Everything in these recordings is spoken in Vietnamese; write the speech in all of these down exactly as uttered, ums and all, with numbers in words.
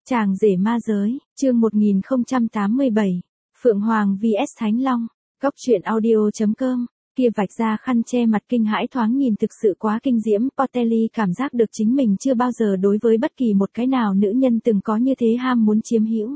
Chàng rể ma giới, chương một nghìn không trăm tám mươi bảy, Phượng Hoàng vs Thánh Long, góc truyện audio chấm com, kia vạch ra khăn che mặt kinh hãi thoáng nhìn thực sự quá kinh diễm, Portelli cảm giác được chính mình chưa bao giờ đối với bất kỳ một cái nào nữ nhân từng có như thế ham muốn chiếm hữu.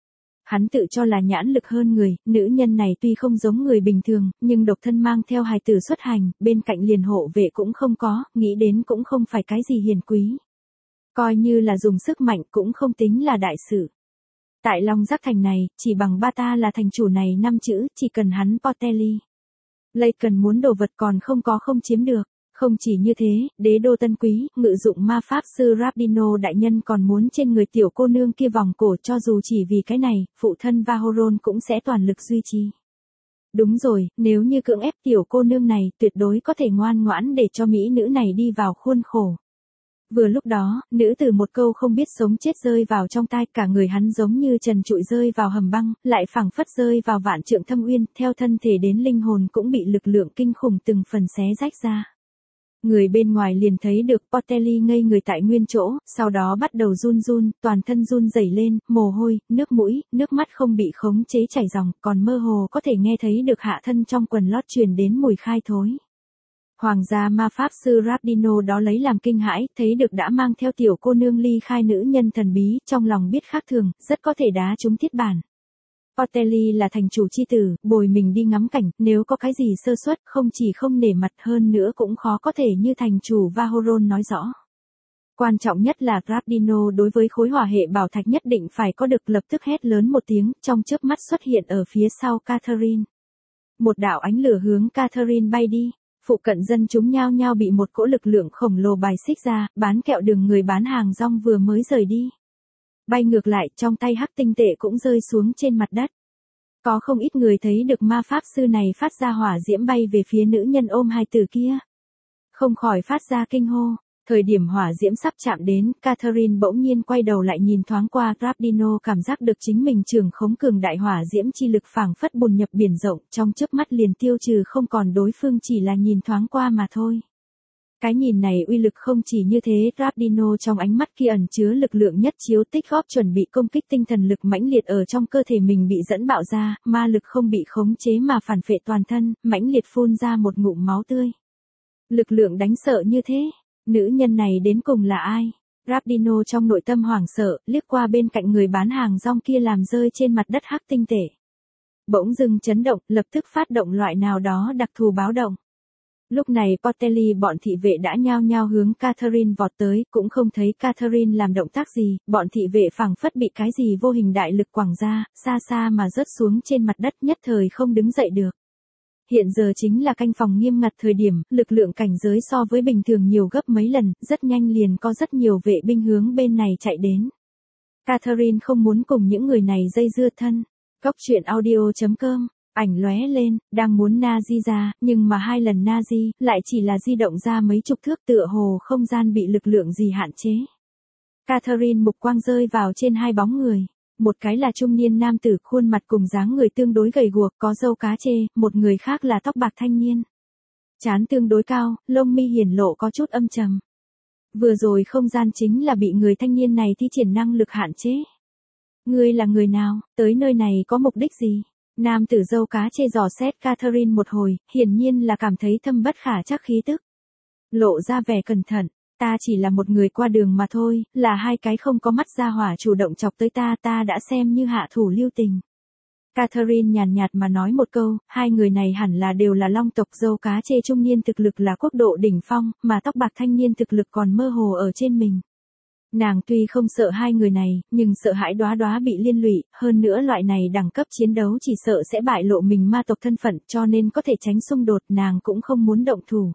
Hắn tự cho là nhãn lực hơn người, nữ nhân này tuy không giống người bình thường, nhưng độc thân mang theo hài tử xuất hành, bên cạnh liền hộ vệ cũng không có, nghĩ đến cũng không phải cái gì hiền quý. Coi như là dùng sức mạnh cũng không tính là đại sự. Tại Long Giác Thành này, chỉ bằng ba ta là thành chủ này năm chữ, chỉ cần hắn Portelli. Lây cần muốn đồ vật còn không có không chiếm được. Không chỉ như thế, đế đô tân quý, ngự dụng ma pháp sư Rabdino đại nhân còn muốn trên người tiểu cô nương kia vòng cổ, cho dù chỉ vì cái này, phụ thân Vahoron cũng sẽ toàn lực duy trì. Đúng rồi, nếu như cưỡng ép tiểu cô nương này, tuyệt đối có thể ngoan ngoãn để cho mỹ nữ này đi vào khuôn khổ. Vừa lúc đó, nữ tử một câu không biết sống chết rơi vào trong tai, cả người hắn giống như trần trụi rơi vào hầm băng, lại phảng phất rơi vào vạn trượng thâm uyên, theo thân thể đến linh hồn cũng bị lực lượng kinh khủng từng phần xé rách ra. Người bên ngoài liền thấy được Portelli ngây người tại nguyên chỗ, sau đó bắt đầu run run, toàn thân run rẩy lên, mồ hôi, nước mũi, nước mắt không bị khống chế chảy ròng, còn mơ hồ có thể nghe thấy được hạ thân trong quần lót truyền đến mùi khai thối. Hoàng gia ma pháp sư Rabdino đó lấy làm kinh hãi, thấy được đã mang theo tiểu cô nương ly khai nữ nhân thần bí, trong lòng biết khác thường, rất có thể đá trúng thiết bản. Portelli là thành chủ chi tử, bồi mình đi ngắm cảnh, nếu có cái gì sơ suất, không chỉ không nể mặt hơn nữa cũng khó có thể như thành chủ Vahoron nói rõ. Quan trọng nhất là Rabdino đối với khối hỏa hệ bảo thạch nhất định phải có được, lập tức hét lớn một tiếng, trong chớp mắt xuất hiện ở phía sau Catherine. Một đạo ánh lửa hướng Catherine bay đi. Phụ cận dân chúng nhao nhao bị một cỗ lực lượng khổng lồ bài xích ra, bán kẹo đường người bán hàng rong vừa mới rời đi. Bay ngược lại, trong tay hắc tinh tệ cũng rơi xuống trên mặt đất. Có không ít người thấy được ma pháp sư này phát ra hỏa diễm bay về phía nữ nhân ôm hài tử kia. Không khỏi phát ra kinh hô. Thời điểm hỏa diễm sắp chạm đến, Catherine bỗng nhiên quay đầu lại nhìn thoáng qua Rabdino, cảm giác được chính mình trường khống cường đại hỏa diễm chi lực phảng phất bùn nhập biển rộng, trong chớp mắt liền tiêu trừ không còn, đối phương chỉ là nhìn thoáng qua mà thôi. Cái nhìn này uy lực không chỉ như thế, Rabdino trong ánh mắt kia ẩn chứa lực lượng nhất chiếu tích góp chuẩn bị công kích, tinh thần lực mãnh liệt ở trong cơ thể mình bị dẫn bạo ra, ma lực không bị khống chế mà phản phệ toàn thân, mãnh liệt phun ra một ngụm máu tươi. Lực lượng đáng sợ như thế. Nữ nhân này đến cùng là ai? Rabdino trong nội tâm hoảng sợ, liếc qua bên cạnh người bán hàng rong kia làm rơi trên mặt đất hắc tinh tệ. Bỗng dưng chấn động, lập tức phát động loại nào đó đặc thù báo động. Lúc này Portelli bọn thị vệ đã nhao nhao hướng Catherine vọt tới, cũng không thấy Catherine làm động tác gì, bọn thị vệ phảng phất bị cái gì vô hình đại lực quẳng ra, xa xa mà rớt xuống trên mặt đất, nhất thời không đứng dậy được. Hiện giờ chính là canh phòng nghiêm ngặt thời điểm, lực lượng cảnh giới so với bình thường nhiều gấp mấy lần, rất nhanh liền có rất nhiều vệ binh hướng bên này chạy đến. Catherine không muốn cùng những người này dây dưa thân. Góc truyện audio chấm com, ảnh lóe lên, đang muốn Nazi ra, nhưng mà hai lần Nazi, lại chỉ là di động ra mấy chục thước, tựa hồ không gian bị lực lượng gì hạn chế. Catherine mục quang rơi vào trên hai bóng người. Một cái là trung niên nam tử, khuôn mặt cùng dáng người tương đối gầy guộc, có râu cá chê, một người khác là tóc bạc thanh niên. Trán tương đối cao, lông mi hiển lộ có chút âm trầm. Vừa rồi không gian chính là bị người thanh niên này thi triển năng lực hạn chế. Ngươi là người nào, tới nơi này có mục đích gì? Nam tử râu cá chê dò xét Catherine một hồi, hiển nhiên là cảm thấy thâm bất khả trắc khí tức. Lộ ra vẻ cẩn thận. Ta chỉ là một người qua đường mà thôi, là hai cái không có mắt ra hỏa chủ động chọc tới ta, ta đã xem như hạ thủ lưu tình. Catherine nhàn nhạt mà nói một câu, hai người này hẳn là đều là long tộc. Dâu cá chê trung niên thực lực là quốc độ đỉnh phong, mà tóc bạc thanh niên thực lực còn mơ hồ ở trên mình. Nàng tuy không sợ hai người này, nhưng sợ hãi đóa đóa bị liên lụy, hơn nữa loại này đẳng cấp chiến đấu chỉ sợ sẽ bại lộ mình ma tộc thân phận, cho nên có thể tránh xung đột, nàng cũng không muốn động thủ.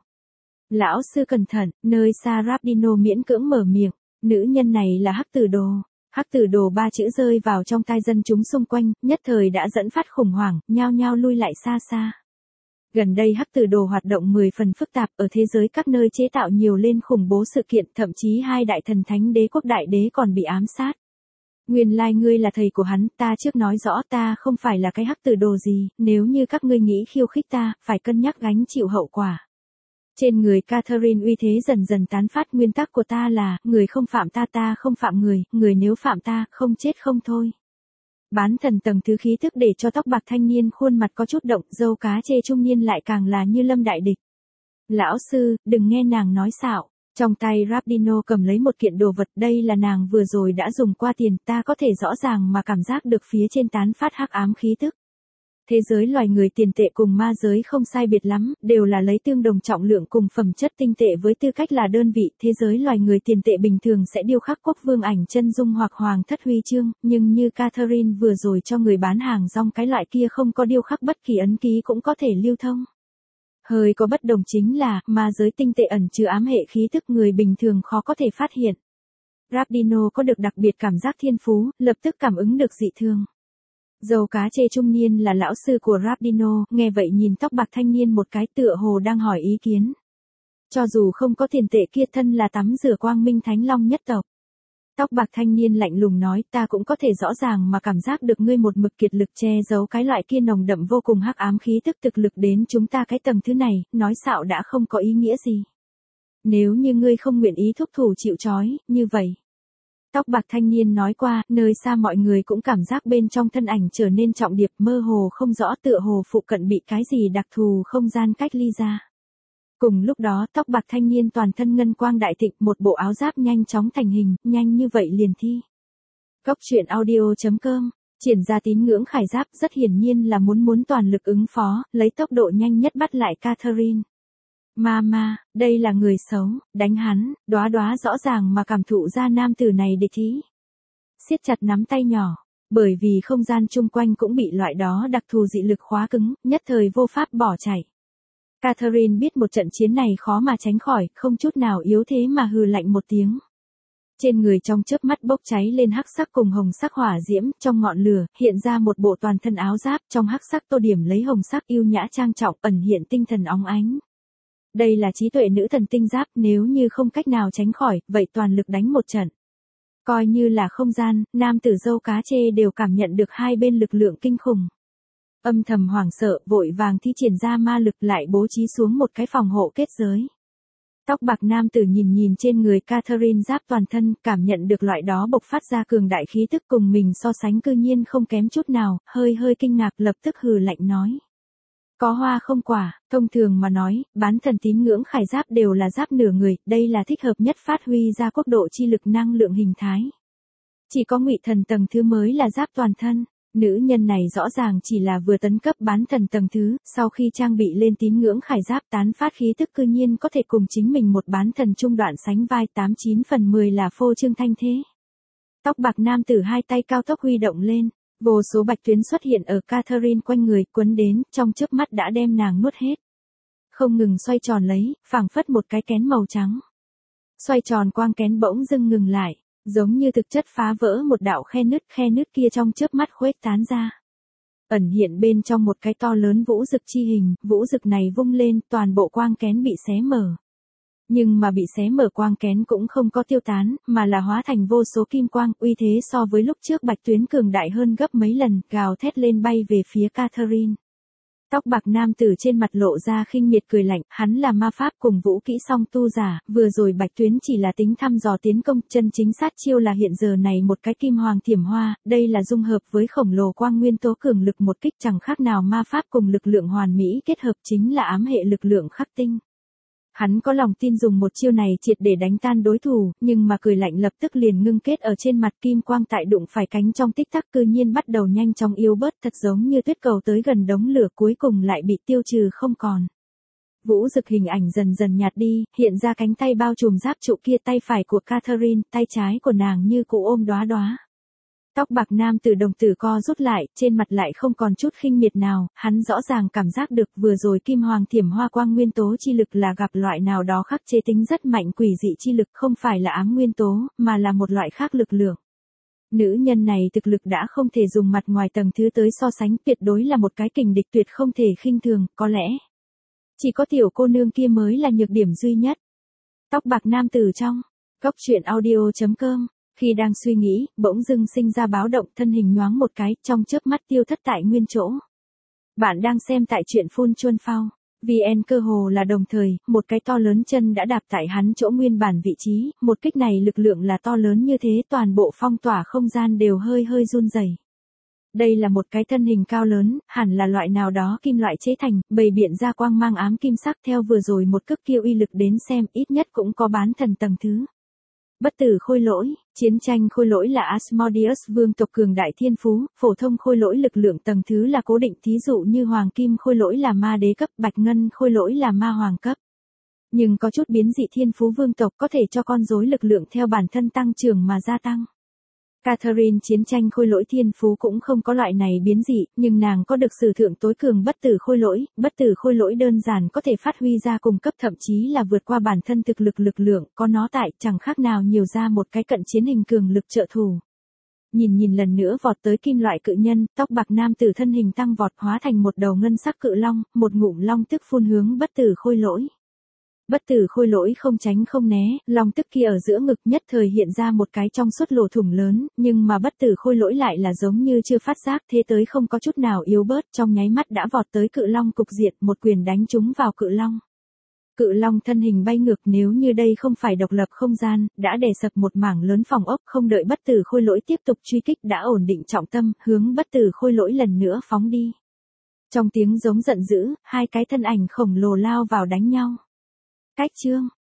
Lão sư cẩn thận, nơi xa Rabdino miễn cưỡng mở miệng, nữ nhân này là hắc tử đồ. Hắc tử đồ ba chữ rơi vào trong tai dân chúng xung quanh, nhất thời đã dẫn phát khủng hoảng, nhao nhao lui lại xa xa. Gần đây hắc tử đồ hoạt động mười phần phức tạp, ở thế giới các nơi chế tạo nhiều lên khủng bố sự kiện, thậm chí hai đại thần thánh đế quốc đại đế còn bị ám sát. Nguyên lai ngươi là thầy của hắn, ta trước nói rõ ta không phải là cái hắc tử đồ gì, nếu như các ngươi nghĩ khiêu khích ta, phải cân nhắc gánh chịu hậu quả. Trên người Catherine uy thế dần dần tán phát, nguyên tắc của ta là, người không phạm ta ta không phạm người, người nếu phạm ta, không chết không thôi. Bán thần tầng thứ khí thức để cho tóc bạc thanh niên khuôn mặt có chút động, dâu cá chê trung niên lại càng là như lâm đại địch. Lão sư, đừng nghe nàng nói xạo. Trong tay Rabdino cầm lấy một kiện đồ vật, đây là nàng vừa rồi đã dùng qua tiền, ta có thể rõ ràng mà cảm giác được phía trên tán phát hắc ám khí tức. Thế giới loài người tiền tệ cùng ma giới không sai biệt lắm, đều là lấy tương đồng trọng lượng cùng phẩm chất tinh tệ với tư cách là đơn vị. Thế giới loài người tiền tệ bình thường sẽ điêu khắc quốc vương ảnh chân dung hoặc hoàng thất huy chương, nhưng như Catherine vừa rồi cho người bán hàng rong cái loại kia không có điêu khắc bất kỳ ấn ký cũng có thể lưu thông. Hơi có bất đồng chính là, ma giới tinh tệ ẩn chứa ám hệ khí tức người bình thường khó có thể phát hiện. Rabdino có được đặc biệt cảm giác thiên phú, lập tức cảm ứng được dị thường. Dâu cá chê trung niên là lão sư của Rabdino, nghe vậy nhìn tóc bạc thanh niên một cái tựa hồ đang hỏi ý kiến. Cho dù không có tiền tệ kia thân là tắm rửa quang minh thánh long nhất tộc. Tóc bạc thanh niên lạnh lùng nói ta cũng có thể rõ ràng mà cảm giác được ngươi một mực kiệt lực che giấu cái loại kia nồng đậm vô cùng hắc ám khí tức thực lực đến chúng ta cái tầng thứ này, nói xạo đã không có ý nghĩa gì. Nếu như ngươi không nguyện ý thúc thủ chịu trói, như vậy. Tóc bạc thanh niên nói qua, nơi xa mọi người cũng cảm giác bên trong thân ảnh trở nên trọng điệp mơ hồ không rõ tựa hồ phụ cận bị cái gì đặc thù không gian cách ly ra. Cùng lúc đó tóc bạc thanh niên toàn thân ngân quang đại thịnh một bộ áo giáp nhanh chóng thành hình, nhanh như vậy liền thi. Góc truyện audio chấm com, triển ra tín ngưỡng khải giáp rất hiển nhiên là muốn muốn toàn lực ứng phó, lấy tốc độ nhanh nhất bắt lại Catherine. Mama, đây là người xấu, đánh hắn, đóa đóa rõ ràng mà cảm thụ ra nam tử này địch ý. Siết chặt nắm tay nhỏ, bởi vì không gian chung quanh cũng bị loại đó đặc thù dị lực khóa cứng, nhất thời vô pháp bỏ chạy. Catherine biết một trận chiến này khó mà tránh khỏi, không chút nào yếu thế mà hừ lạnh một tiếng. Trên người trong chớp mắt bốc cháy lên hắc sắc cùng hồng sắc hỏa diễm, trong ngọn lửa, hiện ra một bộ toàn thân áo giáp, trong hắc sắc tô điểm lấy hồng sắc yêu nhã trang trọng, ẩn hiện tinh thần óng ánh. Đây là trí tuệ nữ thần tinh giáp, nếu như không cách nào tránh khỏi, vậy toàn lực đánh một trận. Coi như là không gian, nam tử dâu cá chê đều cảm nhận được hai bên lực lượng kinh khủng. Âm thầm hoảng sợ, vội vàng thi triển ra ma lực lại bố trí xuống một cái phòng hộ kết giới. Tóc bạc nam tử nhìn nhìn trên người Catherine giáp toàn thân, cảm nhận được loại đó bộc phát ra cường đại khí tức cùng mình so sánh cư nhiên không kém chút nào, hơi hơi kinh ngạc lập tức hừ lạnh nói. Có hoa không quả, thông thường mà nói, bán thần tín ngưỡng khải giáp đều là giáp nửa người, đây là thích hợp nhất phát huy ra quốc độ chi lực năng lượng hình thái. Chỉ có ngụy thần tầng thứ mới là giáp toàn thân. Nữ nhân này rõ ràng chỉ là vừa tấn cấp bán thần tầng thứ, sau khi trang bị lên tín ngưỡng khải giáp tán phát khí tức cư nhiên có thể cùng chính mình một bán thần trung đoạn sánh vai tám chín phần mười là phô trương thanh thế. Tóc bạc nam tử hai tay cao tốc huy động lên, vô số bạch tuyến xuất hiện ở Catherine quanh người quấn đến, trong chớp mắt đã đem nàng nuốt hết. Không ngừng xoay tròn lấy, phảng phất một cái kén màu trắng. Xoay tròn quang kén bỗng dưng ngừng lại. Giống như thực chất phá vỡ một đạo khe nứt, khe nứt kia trong chớp mắt khuếch tán ra. Ẩn hiện bên trong một cái to lớn vũ dực chi hình, vũ dực này vung lên, toàn bộ quang kén bị xé mở. Nhưng mà bị xé mở quang kén cũng không có tiêu tán, mà là hóa thành vô số kim quang, uy thế so với lúc trước bạch tuyến cường đại hơn gấp mấy lần, gào thét lên bay về phía Catherine. Tóc bạc nam tử trên mặt lộ ra khinh miệt cười lạnh, hắn là ma pháp cùng vũ kỹ song tu giả, vừa rồi bạch tuyến chỉ là tính thăm dò tiến công, chân chính sát chiêu là hiện giờ này một cái kim hoàng thiểm hoa, đây là dung hợp với khổng lồ quang nguyên tố cường lực một kích chẳng khác nào ma pháp cùng lực lượng hoàn mỹ kết hợp chính là ám hệ lực lượng khắc tinh. Hắn có lòng tin dùng một chiêu này triệt để đánh tan đối thủ, nhưng mà cười lạnh lập tức liền ngưng kết ở trên mặt kim quang tại đụng phải cánh trong tích tắc cư nhiên bắt đầu nhanh chóng yếu bớt thật giống như tuyết cầu tới gần đống lửa cuối cùng lại bị tiêu trừ không còn. Vũ dực hình ảnh dần dần nhạt đi, hiện ra cánh tay bao trùm giáp trụ kia tay phải của Catherine, tay trái của nàng như cụ ôm đóa đóa. Tóc bạc nam tử đồng tử co rút lại, trên mặt lại không còn chút khinh miệt nào, hắn rõ ràng cảm giác được vừa rồi kim hoàng thiểm hoa quang nguyên tố chi lực là gặp loại nào đó khắc chế tính rất mạnh quỷ dị chi lực không phải là ám nguyên tố, mà là một loại khác lực lượng. Nữ nhân này thực lực đã không thể dùng mặt ngoài tầng thứ tới so sánh, tuyệt đối là một cái kình địch tuyệt không thể khinh thường, có lẽ. Chỉ có tiểu cô nương kia mới là nhược điểm duy nhất. Tóc bạc nam tử trong, góc truyện audio chấm com. Khi đang suy nghĩ, bỗng dưng sinh ra báo động thân hình nhoáng một cái, trong chớp mắt tiêu thất tại nguyên chỗ. Bạn đang xem tại truyện Phun Chuân Phao. vê en cơ hồ là đồng thời, một cái to lớn chân đã đạp tại hắn chỗ nguyên bản vị trí, một kích này lực lượng là to lớn như thế toàn bộ phong tỏa không gian đều hơi hơi run rẩy. Đây là một cái thân hình cao lớn, hẳn là loại nào đó kim loại chế thành, bày biện ra quang mang ám kim sắc theo vừa rồi một cước kia uy lực đến xem ít nhất cũng có bán thần tầng thứ. Bất tử khôi lỗi, chiến tranh khôi lỗi là Asmodeus vương tộc cường đại thiên phú, phổ thông khôi lỗi lực lượng tầng thứ là cố định, thí dụ như hoàng kim khôi lỗi là ma đế cấp, bạch ngân khôi lỗi là ma hoàng cấp. Nhưng có chút biến dị thiên phú vương tộc có thể cho con rối lực lượng theo bản thân tăng trưởng mà gia tăng. Catherine chiến tranh khôi lỗi thiên phú cũng không có loại này biến dị, nhưng nàng có được sử thượng tối cường bất tử khôi lỗi, bất tử khôi lỗi đơn giản có thể phát huy ra cùng cấp thậm chí là vượt qua bản thân thực lực lực lượng, có nó tại chẳng khác nào nhiều ra một cái cận chiến hình cường lực trợ thủ. Nhìn nhìn lần nữa vọt tới kim loại cự nhân, tóc bạc nam tử thân hình tăng vọt hóa thành một đầu ngân sắc cự long, một ngụm long tức phun hướng bất tử khôi lỗi. Bất tử khôi lỗi không tránh không né, long tức kia ở giữa ngực nhất thời hiện ra một cái trong suốt lỗ thủng lớn, nhưng mà bất tử khôi lỗi lại là giống như chưa phát giác thế tới không có chút nào yếu bớt, trong nháy mắt đã vọt tới cự long cục diện, một quyền đánh trúng vào cự long. Cự long thân hình bay ngược, nếu như đây không phải độc lập không gian, đã đè sập một mảng lớn phòng ốc, không đợi bất tử khôi lỗi tiếp tục truy kích đã ổn định trọng tâm, hướng bất tử khôi lỗi lần nữa phóng đi. Trong tiếng giống giận dữ, hai cái thân ảnh khổng lồ lao vào đánh nhau. Cách chương